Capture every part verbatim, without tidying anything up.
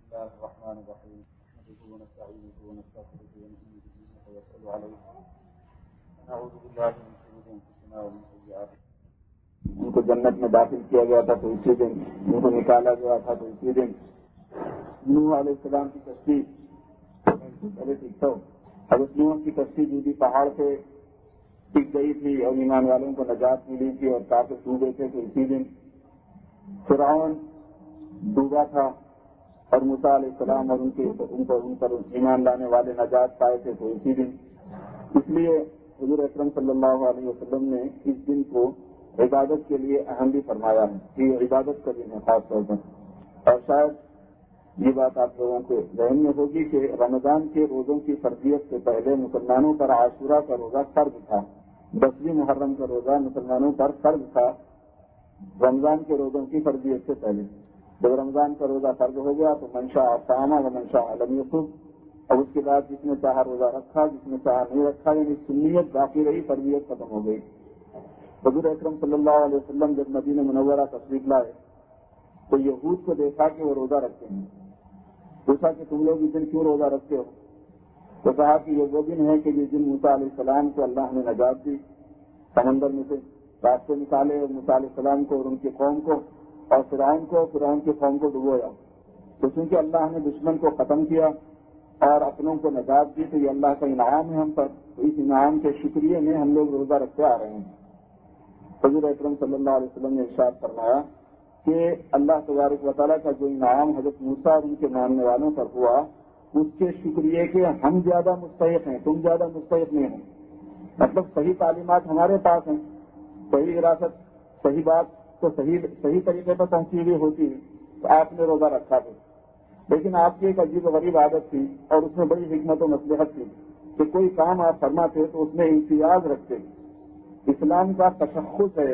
الله الرحمن الرحيم نحمده ونستعينه ونستغفره ونؤمن به ونتوكل عليه ونعوذ بالله من شرور انفسنا ومن سيئات ان کو جنت میں داخل کیا گیا تھا تو اسی دن ان کو نکالا گیا تھا تو اسی دن نوح علیہ السلام کی کشتی پہلے ٹھیک تو حضرت نوح کی کشتی جو بھی پہاڑ سے ٹک گئی تھی اور ایمان والوں کو نجات ملی تھی اور کافر ڈوبے تھے تو اسی دن فرعون ڈوبا تھا اور موسیٰ علیہ السلام اور ان کے ان پر ان پر ایمان لانے والے نجات پائے تھے تو اسی دن. اس لیے حضور اکرم صلی اللہ علیہ وسلم نے اس دن کو عبادت کے لیے اہم بھی فرمایا ہے کہ عبادت کا دن ہے خاص طور پر. اور شاید یہ بات آپ لوگوں کے ذہن میں ہوگی کہ رمضان کے روزوں کی فرضیت سے پہلے مسلمانوں پر عاشورہ کا روزہ فرض تھا. دسویں محرم کا روزہ مسلمانوں پر فرض تھا رمضان کے روزوں کی فرضیت سے پہلے. جب رمضان کا روزہ فرض ہو گیا تو منشا صام و منشا لم یصم، اور اس کے بعد جس نے چاہا روزہ رکھا جس نے چاہا نہیں رکھا، یعنی سنیت باقی رہی، فرضیت ختم ہو گئی. حضور اکرم صلی اللہ علیہ وسلم جب مدینہ منورہ تشریف لائے تو یہود کو دیکھا کہ وہ روزہ رکھتے ہیں. پوچھا کہ تم لوگ اس دن کیوں روزہ رکھتے ہو؟ تو کہا کہ یہ وہ دن ہے کہ جس دن موسیٰ علیہ السلام کو اللہ نے نجات دی، سمندر میں سے راستے نکالے اور موسیٰ علیہ السلام کو اور ان کی قوم کو اور فرعون کو فرعون کی قوم کو ڈبویا. تو چونکہ اللہ نے دشمن کو ختم کیا اور اپنوں کو نجات دی تو یہ اللہ کا انعام ہے ہم پر، تو اس انعام کے شکریہ میں ہم لوگ روزہ رکھتے آ رہے ہیں. حضور اکرم صلی اللہ علیہ وسلم نے ارشاد فرمایا کہ اللہ تبارک و تعالیٰ کا جو انعام حضرت موسیٰ اور ان کے ماننے والوں پر ہوا اس کے شکریہ کے ہم زیادہ مستحق ہیں، تم زیادہ مستحق نہیں ہیں. مطلب صحیح تعلیمات ہمارے پاس ہیں، صحیح وراثت، صحیح بات تو صحیح صحیح طریقے پر پہنچی ہوئی ہوتی ہے تو آپ نے روزہ رکھا تھا. لیکن آپ کی ایک عجیب و غریب عادت تھی اور اس میں بڑی حکمت و مصلحت تھی کہ کوئی کام آپ فرماتے تو اس میں امتیاز رکھتے. اسلام کا تشخص ہے،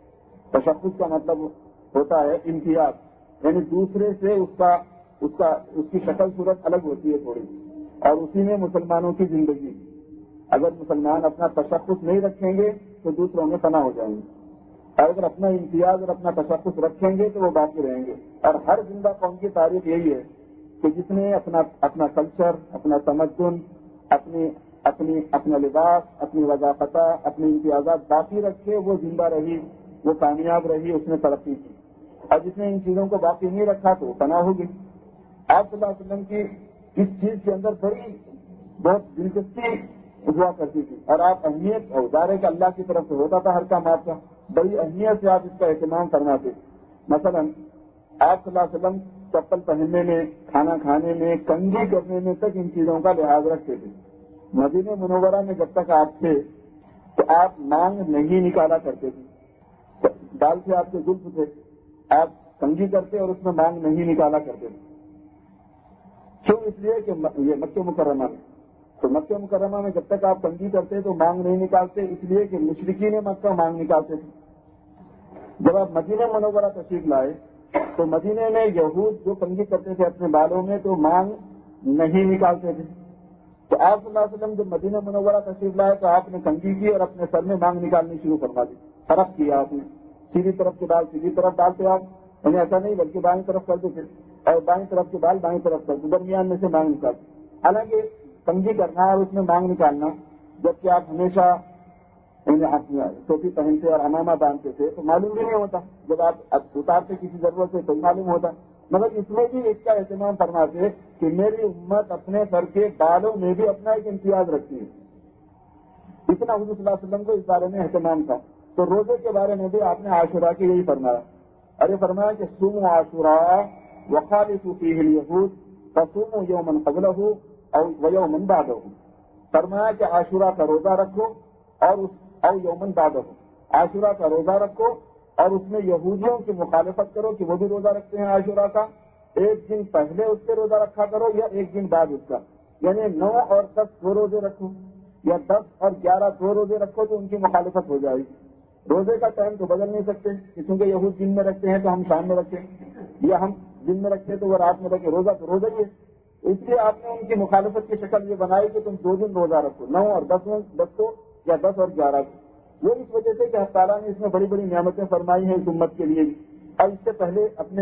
تشخص کا مطلب ہوتا ہے امتیاز، یعنی دوسرے سے اس کا اس کا اس کی شکل صورت الگ ہوتی ہے تھوڑی، اور اسی میں مسلمانوں کی زندگی. اگر مسلمان اپنا تشخص نہیں رکھیں گے تو دوسروں میں فنا ہو جائیں گے، اور اگر اپنا امتیاز اور اپنا تشخص رکھیں گے تو وہ باقی رہیں گے. اور ہر زندہ قوم کی تاریخ یہی ہے کہ جس نے اپنا اپنا کلچر، اپنا تمدن، اپنی اپنی اپنا لباس، اپنی وضاحت، اپنے امتیازات باقی رکھے وہ زندہ رہی، وہ کامیاب رہی، اس نے ترقی کی. اور جس نے ان چیزوں کو باقی نہیں رکھا تو وہ فنا ہوگی. آپ صلی اللہ علیہ وسلم کی اس چیز کے اندر بڑی بہت دلچسپی ہوا کرتی تھی اور آپ اہمیت اور ادارے کا اللہ کی طرف سے ہوتا تھا ہر کام آپ کا، بڑی اہمیت سے آپ اس کا اہتمام فرماتے. مثلا آپ صلی اللہ علیہ وسلم چپل پہننے میں، کھانا کھانے میں، کنگھی کرنے میں تک ان چیزوں کا لحاظ رکھتے تھے. مدینہ منورہ میں جب تک آپ تھے تو آپ مانگ نہیں نکالا کرتے تھے، بال سے آپ کے زلف تھے، آپ کنگھی کرتے اور اس میں مانگ نہیں نکالا کرتے تھے. کیوں؟ اس لیے کہ یہ مکہ مکرمہ میں تو مکہ مکرمہ میں جب تک آپ کنگھی کرتے تو مانگ نہیں نکالتے، اس لیے کہ مشرکین مکہ مانگ نکالتے تھے. جب آپ مدینہ منورہ تشریف لائے تو مدینے میں یہود جو کنگھی کرتے تھے اپنے بالوں میں تو مانگ نہیں نکالتے تھے. تو آپ صلی اللہ علیہ وسلم جب مدینہ منورہ تشریف لائے تو آپ نے کنگھی کی اور اپنے سر میں مانگ نکالنی شروع فرما دی. فرق کیا آپ نے، سیدھی طرف کے بال سیدھی طرف ڈالتے آپ، یعنی ایسا نہیں بلکہ بائیں طرف کر دیتے اور بائیں طرف کے بال بائیں طرف کر دے، درمیان میں سے مانگ نکالتے. حالانکہ کنگھی کرنا اور اس میں مانگ نکالنا، جبکہ آپ ہمیشہ ٹوپی پہنتے اور امامہ باندھتے تھے تو معلوم بھی نہیں ہوتا، جب آپ اتارتے کسی ضرورت سے تو معلوم ہوتا. مگر اس میں بھی اس کا اہتمام فرماتے کہ میری امت اپنے سر کے بالوں میں بھی اپنا ایک امتیاز رکھتی ہے. اتنا حضور صلی اللہ علیہ وسلم کو اس بارے میں اہتمام تھا. تو روزے کے بارے میں بھی آپ نے عاشورہ کی یہی فرمایا، اور یہ فرمایا کہ صوموا عاشوراء وخالفوا فیہ الیہود فصوموا یوما قبلہ ویوما بعدہ. فرمایا کہ عاشورہ کا روزہ رکھو اور اس او یومن بعدہ، عاشورہ کا روزہ رکھو اور اس میں یہودیوں کی مخالفت کرو کہ وہ بھی روزہ رکھتے ہیں عاشورہ کا، ایک دن پہلے اس سے روزہ رکھا کرو یا ایک دن بعد اس کا، یعنی نو اور دس دو روزے رکھو یا دس اور گیارہ دو روزے رکھو تو ان کی مخالفت ہو جائے گی. روزے کا ٹائم تو بدل نہیں سکتے، کیونکہ یہود دن میں رکھتے ہیں تو ہم شام میں رکھتے ہیں، یا ہم دن میں رکھتے ہیں تو وہ رات میں رکھے. روزہ تو روزہ ہی ہے. اس لیے آپ نے ان کی مخالفت کی شکل یہ بنائی کہ تم دو دن روزہ رکھو، نو اور دس دس کو یا دس اور گیارہ کو. وہ اس وجہ سے کہ اللہ تعالیٰ نے اس میں بڑی بڑی نعمتیں فرمائی ہیں اس امت کے لیے بھی، اور اس سے پہلے اپنے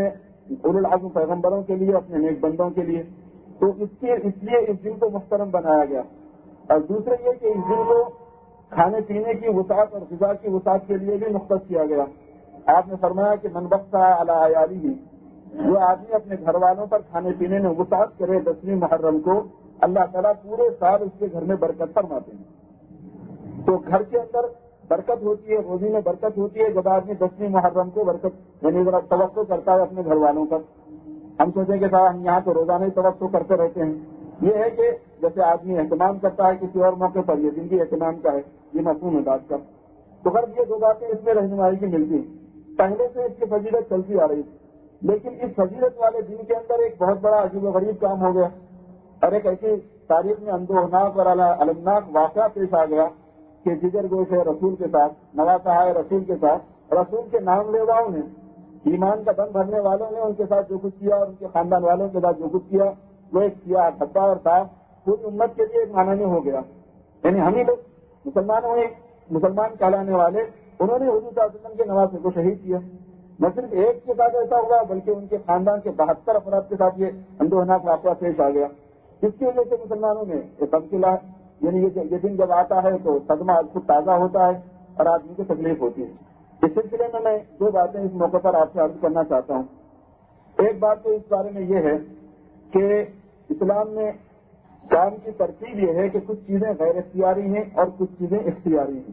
اولو العزم پیغمبروں کے لیے، اپنے نیک بندوں کے لیے. تو اس کے اس لیے اس دن کو محترم بنایا گیا. اور دوسرے یہ کہ اس دن کو کھانے پینے کی وسعت اور غذا کی وسعت کے لیے بھی مختص کیا گیا. آپ نے فرمایا کہ من بخشا علی عیالیہ، جو آدمی اپنے گھر والوں پر کھانے پینے میں وسعت کرے دسویں محرم کو، اللہ تعالیٰ پورے سال اس کے گھر میں برکت فرماتے ہیں. تو گھر کے اندر برکت ہوتی ہے، روزی میں برکت ہوتی ہے جب آدمی دسویں محرم کو برکت یعنی ذرا توقع کرتا ہے اپنے گھر والوں پر. ہم سوچیں کہ صاحب ہم یہاں تو روزانہ ہی توقع کرتے رہتے ہیں. یہ ہے کہ جیسے آدمی اہتمام کرتا ہے کسی اور موقع پر، یہ دن بھی اہتمام کا ہے، یہ مفہوم ہے بات کا. تو غرض یہ دو باتیں اس میں رہنمائی کی ملتی ہیں. پہلے سے اس کی فضیلت چلتی آ رہی تھی، لیکن اس فضیلت والے دن کے اندر ایک بہت بڑا عجیب و غریب کام ہو گیا، اور ایک ایسی تاریخ میں اندوہناک اور المناک واقعہ پیش آ گیا کہ جگر گوش ہے رسول کے ساتھ، نواسہ ہے رسول کے ساتھ، رسول کے نام لیواؤں نے، ایمان کا دم بھرنے والوں نے ان کے ساتھ جو کچھ کیا اور ان کے خاندان والوں کے ساتھ جو کچھ کیا، وہ ایک سیاہ دھبا اور تھا پوری امت کے لیے ایک معنی ہو گیا. یعنی ہم ہی لوگ مسلمان ہوئے، مسلمان کہلانے والے، انہوں نے حضور صلی اللہ علیہ وسلم کے نواسے کو شہید کیا. نہ صرف ایک کے ساتھ ایسا ہوا بلکہ ان کے خاندان کے بہتر افراد کے ساتھ یہ اندوہناک واقعہ پیش آ گیا. اس کی وجہ سے مسلمانوں میں یہ تبدیلا یعنی یہ دن جب آتا ہے تو صدمہ خود تازہ ہوتا ہے اور آدمی کو تکلیف ہوتی ہے. اس سلسلے میں میں دو باتیں اس موقع پر آپ سے عرض کرنا چاہتا ہوں. ایک بات تو اس بارے میں یہ ہے کہ اسلام میں کام کی ترتیب یہ ہے کہ کچھ چیزیں غیر اختیاری ہیں اور کچھ چیزیں اختیاری ہیں.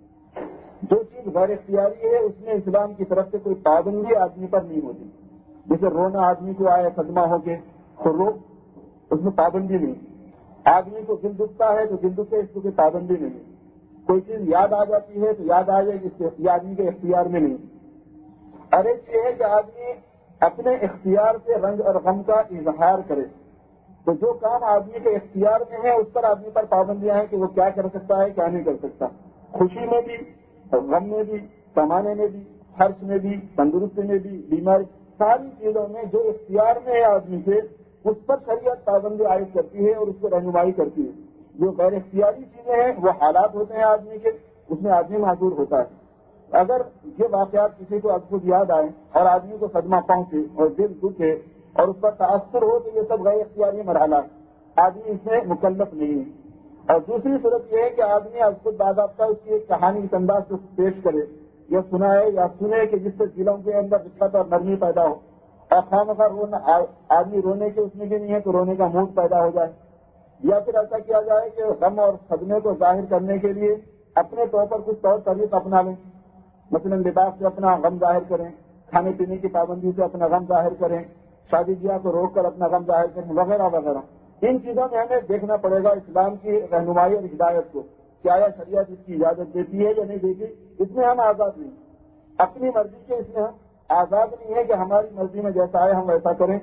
جو چیز غیر اختیاری ہے اس میں اسلام کی طرف سے کوئی پابندی آدمی پر نہیں ہوتی. جیسے رونا آدمی کو آئے صدمہ ہو کے تو رو، اس میں پابندی نہیں. آدمی کو دل دکھتا ہے تو دل دکھے، اس کو کوئی پابندی نہیں. کوئی چیز یاد آ جاتی ہے تو یاد آ جائے جس سے آدمی کے اختیار میں نہیں. اور ایک یہ ہے کہ آدمی اپنے اختیار سے رنج اور غم کا اظہار کرے. تو جو کام آدمی کے اختیار میں ہے اس پر آدمی پر پابندیاں ہیں کہ وہ کیا کر سکتا ہے کیا نہیں کر سکتا. خوشی میں بھی، غم میں بھی، کمانے میں بھی، خرچ میں بھی، تندرستی میں بھی، بیماری، ساری چیزوں میں جو اختیار میں ہے آدمی کے اس پر شریعت پابندی عائد کرتی ہے اور اس کو رہنمائی کرتی ہے. جو غیر اختیاری چیزیں ہیں وہ حالات ہوتے ہیں آدمی کے، اس میں آدمی معذور ہوتا ہے. اگر یہ واقعات کسی کو ادبھت یاد آئے اور آدمی کو صدمہ پہنچے اور دل دکھے اور اس پر تاثر ہو تو یہ سب غیر اختیاری مرحلہ آدمی اس میں مکلف نہیں ہے. اور دوسری صورت یہ ہے کہ آدمی از خود باضابطہ اس کی ایک کہانی اس انداز سے پیش کرے یا سنائے یا سنے کہ جس سے دلوں کے اندر رقت اور نرمی پیدا ہو، اور خواہ رونا آدمی رونے کے اس میں بھی نہیں ہے تو رونے کا موڈ پیدا ہو جائے. یا پھر ایسا کیا جائے کہ غم اور صدمے کو ظاہر کرنے کے لیے اپنے طور پر کچھ طور طریق اپنا لیں. مثلا لباس سے اپنا غم ظاہر کریں، کھانے پینے کی پابندی سے اپنا غم ظاہر کریں، شادی بیاہ کو روک کر اپنا غم ظاہر کریں، وغیرہ وغیرہ. ان چیزوں میں ہمیں دیکھنا پڑے گا اسلام کی رہنمائی اور ہدایت کو کہ آیا شریعت اس کی اجازت دیتی ہے یا نہیں دیتی. اس میں ہم آزاد نہیں، اپنی مرضی کے اس میں ہم آزاد نہیں ہے کہ ہماری مرضی میں جیسا آئے ہم ویسا کریں.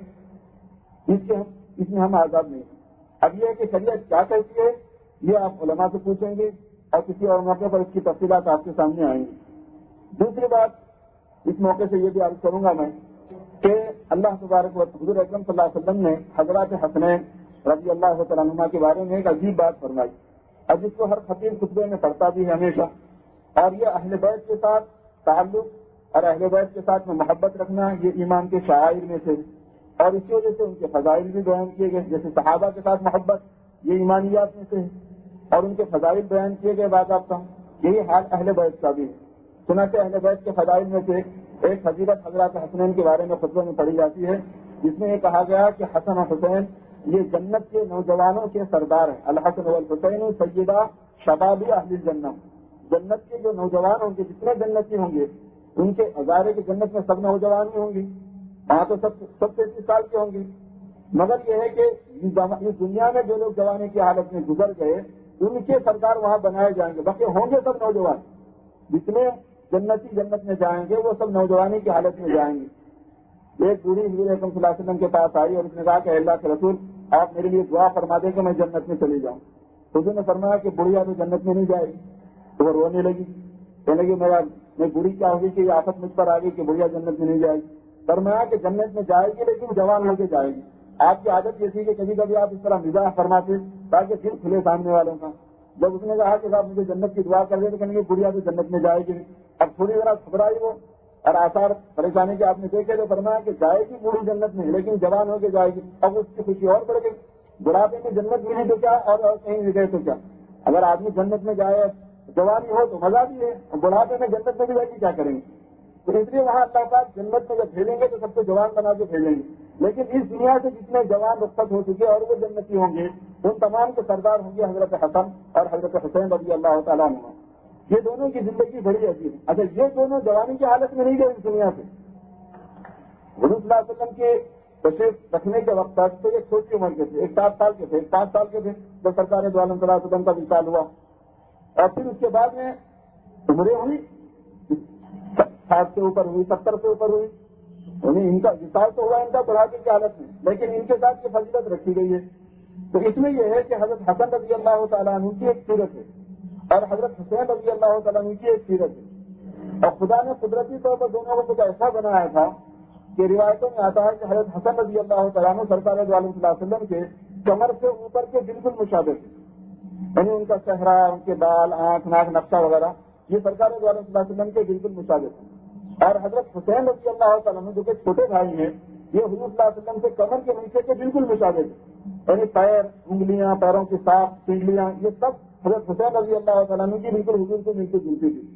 اس کے ہم اس میں ہم آزاد نہیں. اب یہ ہے کہ شریعت کیا کہتی ہے یہ آپ علماء سے پوچھیں گے اور کسی اور موقع پر اس کی تفصیلات آپ کے سامنے آئیں گی. دوسری بات اس موقع سے یہ بھی عرض کروں گا میں کہ اللہ تبارک و حضور اکرم صلی اللہ علیہ وسلم نے حضرات حسنین رضی اللہ تعالیٰ عنہما کے بارے میں ایک عجیب بات فرمائی اور جس کو ہر خطیب خطبے میں پڑھتا بھی ہے ہمیشہ. اور یہ اہل بیت کے ساتھ تعلق اور اہل بیت کے ساتھ میں محبت رکھنا یہ ایمان کے شعائر میں سے، اور اسی وجہ سے ان کے فضائل بھی بیان کیے گئے. جیسے صحابہ کے ساتھ محبت یہ ایمانیات میں سے ہے اور ان کے فضائل بیان کیے گئے باضابطہ. یہی حال اہل بیت کا بھی ہے. چنانچہ اہل بیت کے فضائل میں سے ایک فضیلت حضرات حسنین کے بارے میں خطبے میں پڑھی جاتی ہے جس میں یہ کہا گیا کہ حسن و حسین یہ جنت کے نوجوانوں کے سردار ہیں. الحسن والحسین سیدہ شباب اہل الجنت. جنت کے جو نوجوان ہوں گے، جتنے جنتی ہوں گے، ان کے ہزارے کی جنت میں سب نوجوان ہی ہوں گے، وہاں تو سب سب تینتیس سال کے ہوں گے. مگر یہ ہے کہ اس دنیا میں جو لوگ جوانی کی حالت میں گزر گئے ان کے سردار وہاں بنائے جائیں گے. باقی ہوں گے سب نوجوان، جتنے جنتی جنت میں جائیں گے وہ سب نوجوانی کی حالت میں جائیں گے. ایک بوڑھی حضور اکرم صلی اللہ علیہ وسلم کے پاس آئی اور اس نے کہا کہ اللہ کے رسول آپ میرے لیے دعا فرما دیں کہ میں جنت میں چلی جاؤں. حضور نے فرمایا کہ بڑھیا تو جنت میں نہیں جائے گی. تو وہ رونے لگی، کہنے لگی میرا میں بوڑھی کیا ہوگی کہ یہ آفت مجھ پر آ گئی کہ بڑھیا جنت میں نہیں جائے گی. فرمایا کہ جنت میں جائے گی لیکن جوان ہو کے جائے گی. آپ کی عادت یہ تھی کہ کبھی کبھی آپ اس طرح مزاح فرماتے تاکہ دل کھلے سامنے والوں کا. جب اس نے کہا کہ آپ مجھے جنت کی دعا کر دیں تو کہنے لگے بڑھیا تو جنت میں جائے گی. اب تھوڑی ذرا گھبرائی وہ اور آثار پریشانی کے آپ نے دیکھے تو فرمایا کہ جائے گی بوڑھی جنت میں لیکن جوان ہو کے جائے گی. اب اس کی خوشی اور بڑھ گئی. بڑھاپے میں جنت ملی تو کیا اور کہیں بھی گئے تو کیا. اگر آدمی جنت میں جائے جوانی ہو تو مزہ بھی ہے, بڑھاپے میں جنت میں بھی جائے گی کیا کریں گے. تو اس لیے وہاں اللہ پاک جنت میں جب بھیجیں گے تو سب کو جوان بنا کے بھیجیں گے. لیکن اس دنیا سے جتنے جوان رخصت ہو چکے اور وہ جنتی ہوں گے ان تمام کے سردار ہوں گے حضرت حسن اور حضرت حسین رضی اللہ تعالیٰ عنہ. یہ دونوں کی زندگی بڑی عجیب ہے. اچھا یہ دونوں جوانی کی حالت میں نہیں گئے اس دنیا سے. حضور صلی اللہ علیہ وسلم کے تشریف رکھنے کے وقت تک تو ایک چھوٹی عمر کے تھے, ایک سات سال کے تھے, ایک پانچ سال کے تھے جب سرکار دو عالم صلی اللہ علیہ وسلم کا وصال ہوا. اور پھر اس کے بعد میں عمریں ہوئی, ساٹھ سے اوپر ہوئی, ستر سے اوپر ہوئی. یعنی ان کا وصال تو ہوا ان کا بڑھاپے کی حالت میں, لیکن ان کے ساتھ یہ فضیلت رکھی گئی ہے. تو اس میں یہ ہے کہ حضرت حسن رضی اللہ تعالیٰ عنہ کی ایک سیرت ہے اور حضرت حسین رضی اللہ تعالیٰ عنہ کی ایک سیرت ہے. اور خدا نے قدرتی طور پر دونوں کو کچھ ایسا بنایا تھا کہ روایتوں میں آتا ہے کہ حضرت حسن رضی اللہ تعالیٰ عنہ سرکار دو عالم صلی اللہ علیہ وسلم کے کمر سے اوپر کے بالکل مشابہ تھے. یعنی ان کا چہرہ, ان کے بال, آنکھ, ناک, نقشہ وغیرہ یہ سرکار دو عالم صلی اللہ علیہ وسلم کے بالکل مشابہ تھے. اور حضرت حسین رضی اللہ تعالیٰ عنہ جو کہ چھوٹے بھائی ہیں یہ حضور صلی اللہ علیہ وسلم سے کمر کے نیچے کے بالکل مشابہ تھے. یعنی پیر, انگلیاں, پیروں کی ساخت, پنڈلیاں, یہ سب حضرت حسین رضی اللہ تعالیٰ عنہ کی بالکل حضور سے ملتی جلتی تھی.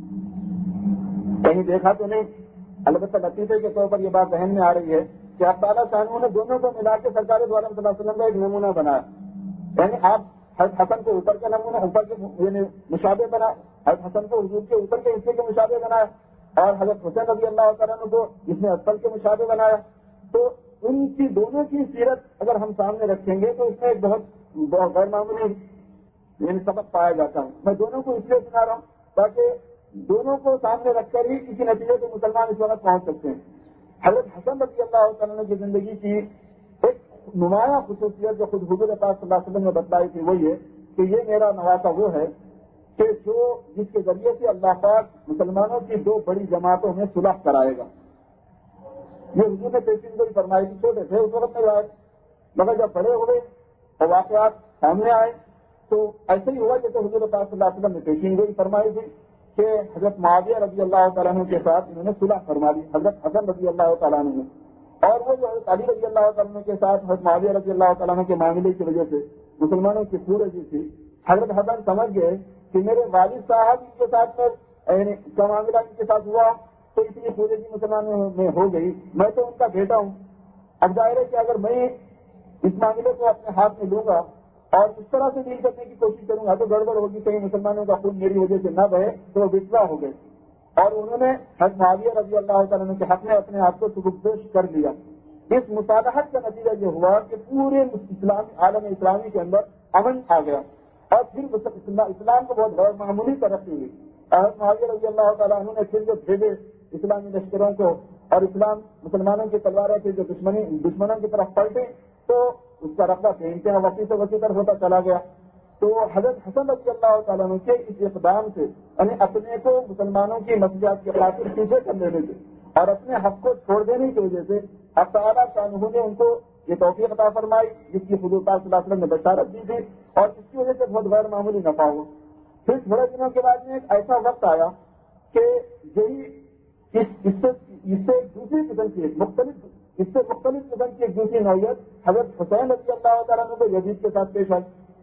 کہیں دیکھا تو نہیں, البتہ لطیفے کے طور پر یہ بات ذہن میں آ رہی ہے کہ آپ تعالیٰ شاہ نے دونوں کو ملا کے سرکار دو عالم صلی اللہ علیہ وسلم کا ایک نمونہ بنایا. یعنی آپ حضرت حسن کو اوپر کا نمونہ اوپر کے یعنی مشابہ بنا, حضرت حسن کو حضور کے اوپر کے حصے کے مشابہ بنایا اور حضرت حسین رضی اللہ تعالیٰ کو جس نے اسفل کے مشابہ بنایا. تو ان کی دونوں کی سیرت اگر ہم سامنے رکھیں گے تو اس میں ایک بہت غیر معمولی یعنی سبق پایا جاتا ہے. میں دونوں کو اس لیے سنا رہا ہوں تاکہ دونوں کو سامنے رکھ کر ہی کسی نتیجے کو مسلمان اس وقت پہنچ سکتے ہیں. حضرت حسن رضی اللہ تعالیٰ کی زندگی کی ایک نمایاں خصوصیت جو خود حضور پاک صلی اللہ علیہ وسلم نے بتلائی تھی وہ یہ کہ یہ میرا نواسا وہ ہے کہ جو جس کے ذریعے سے اللہ پاک مسلمانوں کی دو بڑی جماعتوں میں صلح کرائے گا. یہ حضور نے پیشین گوئی فرمائی تھی, چھوٹے تھے اس وقت نہیں آئے, مگر جب بڑے ہوئے اور واقعات سامنے آئے تو ایسے ہی ہوا جیسے حضور پاک صلی اللہ علیہ وسلم نے پیشین گوئی فرمائی تھی کہ حضرت معاویہ رضی اللہ تعالیٰ عنہ کے ساتھ انہوں نے صلح فرما دی حضرت حسن رضی اللہ تعالیٰ عنہ نے. اور وہ جو حضرت علی رضی اللہ تعالیٰ عنہ کے ساتھ حضرت معاویہ رضی اللہ تعالیٰ عنہ کے معاملے کی وجہ سے مسلمانوں کی سورجی تھی. حضرت حسن سمجھ گئے کہ میرے والد صاحب ان کے ساتھ میں کا معاملہ ان کے ساتھ ہوا تو اتنی سورجی مسلمانوں میں ہو گئی, میں تو ان کا بیٹا ہوں. اب ظاہر ہے کہ اگر میں اس معاملے کو اپنے ہاتھ میں لوں گا اور اس طرح سے ڈیل کرنے کی کوشش کروں گا تو گڑبڑ ہوگی, کہیں مسلمانوں کا خون میری وجہ سے نہ بہے تو وہ بچڑا ہو گئے. اور انہوں نے حضرت معاویہ رضی اللہ تعالیٰ کے حق میں اپنے آپ کو سبکدوش کر لیا. اس مصالحت کا نتیجہ یہ ہوا کہ پورے اسلامی عالم اسلامی کے اندر امن آ گیا اور پھر اسلام کو بہت غیر معمولی ترقی ہوئی. حضرت معاویہ رضی اللہ تعالیٰ عنہ نے پھر جو بھیجے اسلامی لشکروں کو اور اسلام مسلمانوں کی تلواریں تھیں جو دشمنی دشمنوں کی طرف پلٹے تو اس کا رقبہ بے انتہا وسیع سے وسیع تر ہوتا چلا گیا. تو حضرت حسن رضی اللہ تعالیٰ عنہ کے اس اقدام سے یعنی اپنے کو مسلمانوں کی مصلحت کے خاطر پیچھے کر لینے سے اور اپنے حق کو چھوڑ دینے کی وجہ سے اب تعالیٰ شاہ نے ان کو یہ توفیق عطا فرمائی جس کی حضور پاک صلی اللہ علیہ وسلم نے بشارت دی تھی اور اس کی وجہ سے بہت غیر معمولی نفع ہوا. پھر تھوڑے دنوں کے بعد میں ایک ایسا وقت آیا کہ یہی اس اس سے اس سے ایک دوسری قسم کی ایک مختلف اس سے مختلف قسم کی ایک دوسری نوعیت حضرت حسین رضی اللہ تعالیٰ عنہ کو یزید کے ساتھ پیش آئی.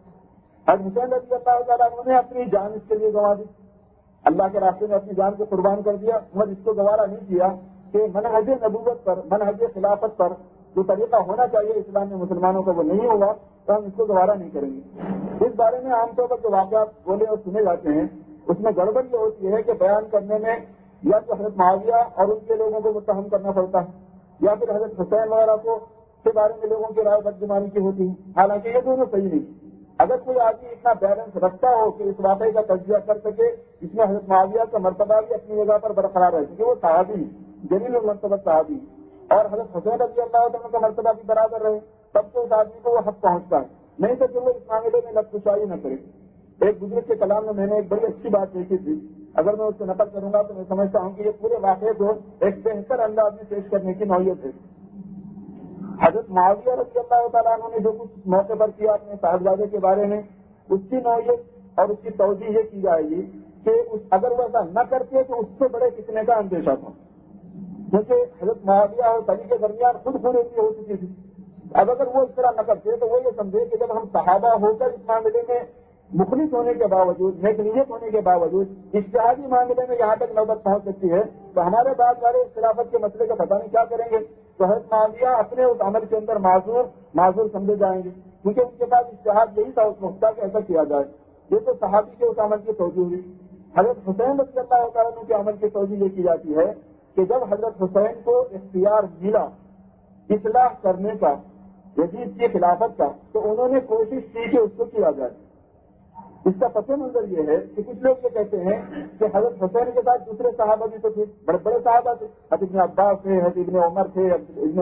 حضرت حسین رضی اللہ تعالیٰ عنہ نے اپنی جان اس کے لیے گنوا دی, اللہ کے راستے میں اپنی جان کو قربان کر دیا, مگر اس کو گوارا نہیں کیا کہ منہج نبوت پر منہج خلافت پر جو طریقہ ہونا چاہیے اسلام میں مسلمانوں کو وہ نہیں ہوا تو ہم اس کو گوارا نہیں کریں گے. اس بارے میں عام طور پر جو واقعات بولے اور سنے جاتے ہیں اس میں گڑبڑ یہ ہوتی ہے کہ بیان کرنے میں یا تو حضرت معاویہ اور ان کے لوگوں کو متہم کرنا پڑتا ہے یا پھر حضرت حسین وغیرہ کو کے بارے میں لوگوں کی رائے بدگمانی کی ہوتی ہے, حالانکہ یہ دونوں صحیح نہیں. اگر کوئی آدمی اتنا بیلنس رکھتا ہو کہ اس واقعے کا تجزیہ کر سکے جس میں حضرت معاویہ کا مرتبہ بھی اپنی جگہ پر برقرار رہ سکے, وہ صحابی جلیل المرتبہ صحابی, اور حضرت حسین رضی اللہ عنہ کا مرتبہ بھی برابر رہے, تب تو اس آدمی کو وہ حق پہنچتا ہے, نہیں تو کہ وہ اس معاملے میں لفظشائی نہ کرے. ایک بزرگ کے کلام میں میں نے ایک بڑی اچھی بات دیکھی تھی, اگر میں اس سے نقل کروں گا تو میں سمجھتا ہوں کہ یہ پورے واقعے کو ایک بہتر انداز میں پیش کرنے کی نوعیت ہے. حضرت معاویہ رضی اللہ تعالیٰ عنہ نے جو کچھ موقع پر کیا اپنے صاحبزادے کے بارے میں اس کی نوعیت اور اس کی توجہ یہ کی جائے گی کہ اگر وہ ایسا نہ کرتے تو اس سے بڑے کتنے کا اندیشہ تھا. کیونکہ حضرت معاویہ اور علی کے درمیان خود خونریزی ہو چکی تھی. اب اگر وہ اس طرح نہ کرتے تو وہ یہ سمجھے کہ جب ہم صحابہ ہو کر اس معاملے میں مخلص ہونے کے باوجود، نیک نیت ہونے کے باوجود اجتہادی معاملے میں یہاں تک نوبت پہنچ سکتی ہے تو ہمارے بعد والے خلافت کے مسئلے کا پتہ نہیں کیا کریں گے. تو حضرت معاویہ اپنے اس عمل کے اندر معذور معذور سمجھے جائیں گے کیونکہ ان کے پاس اجتہاد یہی تھا اس وقت کہ ایسا کیا جائے. یہ تو صحابی کے اس عمل کی توجہ ہوئی. حضرت حسین رضی اللہ تعالیٰ عنہ کے عمل کی توجہ یہ کی جاتی ہے کہ جب حضرت حسین کو اختیار ملا اصلاح کرنے کا، یزید کی خلافت کا، تو انہوں نے کوشش کی کہ اس کو کیا جائے. اس کا پس منظر یہ ہے کہ کچھ لوگ یہ کہتے ہیں کہ حضرت حسین کے ساتھ دوسرے صحابہ بھی تو تھے، بڑے بڑے صحابہ تھے، حضرت ابن عباس تھے، حضرت ابن عمر تھے، ابن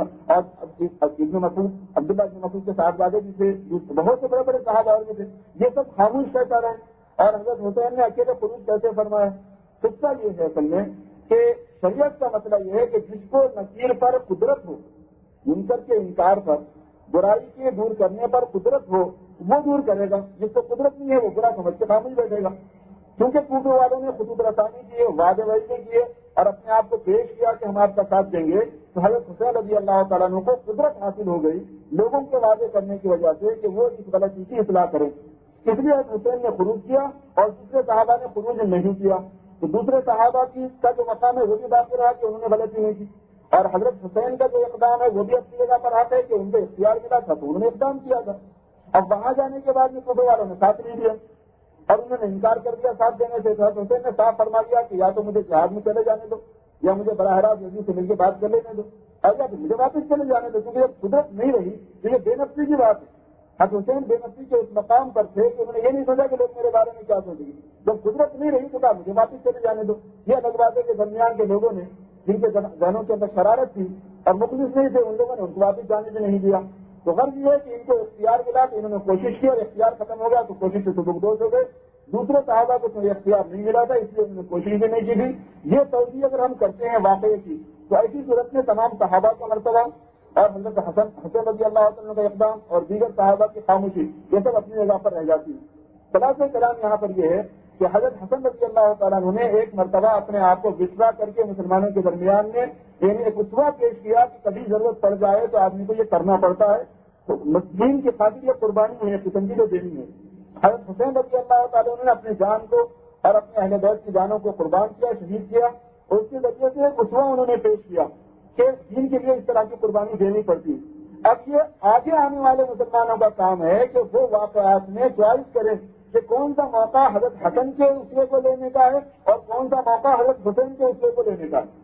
ابن مسعود عبداللہ ابن مسعود کے صاحبزادے بھی تھے، بہت سے بڑے بڑے صحابہ اور بھی تھے. یہ سب خاموش کیسا رہے اور حضرت حسین نے اکیلے خروج کیسے فرمایا؟ قصہ یہ ہے اصل میں کہ شریعت کا مسئلہ یہ ہے کہ جس کو نکیر پر قدرت ہو، منکر کے انکار پر، برائی کے دور کرنے پر قدرت ہو، وہ دور کرے گا. جس کو قدرت نہیں ہے وہ برا سمجھ کے خاموش بیٹھے گا. کیونکہ کوفے والوں نے خطوط رسانی کیے، وعدے وعدے کیے اور اپنے آپ کو پیش کیا کہ ہم آپ کا ساتھ دیں گے، تو حضرت حسین رضی اللہ تعالیٰ عنہ کو قدرت حاصل ہو گئی لوگوں کے وعدے کرنے کی وجہ سے کہ وہ اس غلطی کی اصلاح کریں. اس لیے حضرت حسین نے خروج کیا اور دوسرے صحابہ نے خروج نہیں کیا. تو دوسرے صحابہ کی کا جو مقام ہے وہ بھی باقی رہا کہ انہوں نے غلطی نہیں کی، اور حضرت حسین کا جو اقدام ہے وہ بھی اپنی جگہ پر آتا ہے کہ ان کو اختیار ملا تھا تو انہوں نے اقدام کیا تھا. اب وہاں جانے کے بعد میں صوبے والوں نے ساتھ نہیں دیا اور انہوں نے انکار کر دیا ساتھ دینے سے. حضرت حسین نے صاف فرما دیا کہ یا تو مجھے جہاد میں چلے جانے دو یا مجھے براہ راست یزید سے مل کے بات کر لینے دو اور یا مجھے واپس چلے جانے دو، کیونکہ جب قدرت نہیں رہی تو یہ بے نفسی کی بات ہے. حضرت حسین بے نفسی کے اس مقام پر تھے کہ انہوں نے یہ نہیں سوچا کہ لوگ میرے بارے میں کیا سوچیں گے. جب قدرت نہیں رہی تو کہا مجھے واپس چلے جانے دو. یہ الگ بات ہے کہ درمیان کے لوگوں نے جن کے ذہنوں کے اندر شرارت تھی اور مخلص نہیں تھے ان لوگوں نے ان کو واپس جانے بھی نہیں دیا. تو غرض یہ ہے کہ ان کو اختیار ملا تو انہوں نے کوشش کی اور اختیار ختم ہو گیا تو کوشش سے سبکدوش ہو گئے. دوسرے صحابہ کو تو اختیار نہیں ملا تھا اس لیے انہوں نے کوشش بھی نہیں کی تھی. یہ توجہ اگر ہم کرتے ہیں واقعے کی تو ایسی صورت میں تمام صحابہ کا مرتبہ اور حضرت حسن حسین رضی اللہ عنہ کا اقدام اور دیگر صحابہ کی خاموشی یہ سب اپنی جگہ پر رہ جاتی ہے. خلاصہ کلام یہاں پر یہ ہے کہ حضرت حسن رضی اللہ تعالیٰ عنہ نے ایک مرتبہ اپنے آپ کو وسرا کر کے مسلمانوں کے درمیان میں یعنی ایک اسوہ پیش کیا کہ کبھی ضرورت پڑ جائے تو آدمی کو یہ کرنا پڑتا ہے. تو مسلم کی خاطر یہ قربانی ہے قسم کی جو دینی ہے. حضرت حسین رضی اللہ تعالیٰ عنہ نے اپنی جان کو اور اپنے اہل بیت کی جانوں کو قربان کیا، شہید کیا اور اس کے ذریعے سے ایک اسوہ انہوں نے پیش کیا کہ دین کے لیے اس طرح کی قربانی دینی پڑتی. اب یہ آگے آنے والے مسلمانوں کا کام ہے کہ وہ واقعات میں چوائس کریں کہ کون سا موقع حضرت حسن کے اسوے کو لینے کا ہے اور کون سا موقع حضرت حسین کے اسوے کو لینے کا ہے.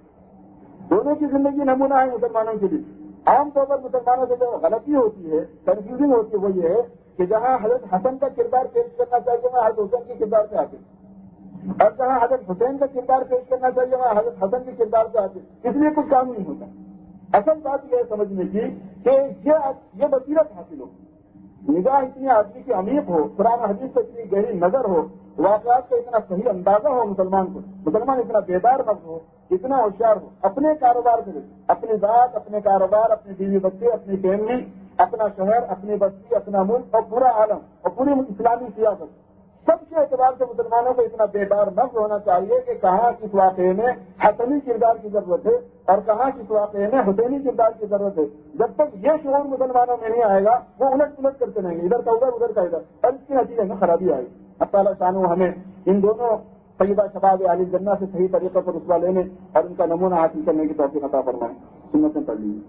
دونوں کی زندگی نمونہ ہے مسلمانوں کے لیے. عام طور پر مسلمانوں سے جو غلطی ہوتی ہے، کنفیوژن ہوتی ہے، وہ یہ ہے کہ جہاں حضرت حسن کا کردار پیش کرنا چاہیے وہاں حضرت حسین کے کردار سے آتے اور جہاں حضرت حسین کا کردار پیش کرنا چاہیے وہاں حضرت حسن کے کردار سے آتے. اس لیے کچھ کام نہیں ہوتا. اصل بات یہ ہے سمجھنے کی کہ یہ بصیرت حاصل ہو، نگاہ اتنی آدمی کی عمیق ہو، قرآن حدیث سے اتنی گہری نظر ہو، واقعات کا اتنا صحیح اندازہ ہو، مسلمان کو مسلمان اتنا بیدار مغز ہو، اتنا ہوشیار ہو، اپنے کاروبار سے اپنی ذات، اپنے کاروبار، اپنی بیوی بچے، اپنی فیملی، اپنا شہر، اپنی بستی، اپنا ملک اور پورا عالم اور پوری اسلامی سیاست سب کے اعتبار سے مسلمانوں کو اتنا بیدار نفس ہونا چاہیے کہ کہاں کس واقعے میں حسنی کردار کی ضرورت ہے اور کہاں کس واقعے میں حسینی کردار کی ضرورت ہے. جب تک یہ شعور مسلمانوں میں نہیں آئے گا وہ الٹ پلٹ کرتے رہیں گے، ادھر کا ادھر ادھر کا ادھر، اور اس کے نتیجے میں خرابی آئے گی. اللہ تعالیٰ شانہ ہمیں ان دونوں طیبہ شباب اہل جنہ سے صحیح طریقے پر رسوا لینے اور ان کا نمونہ حاصل کرنے کی توفیق عطا فرمائے. سنتیں پڑھ لیجیے.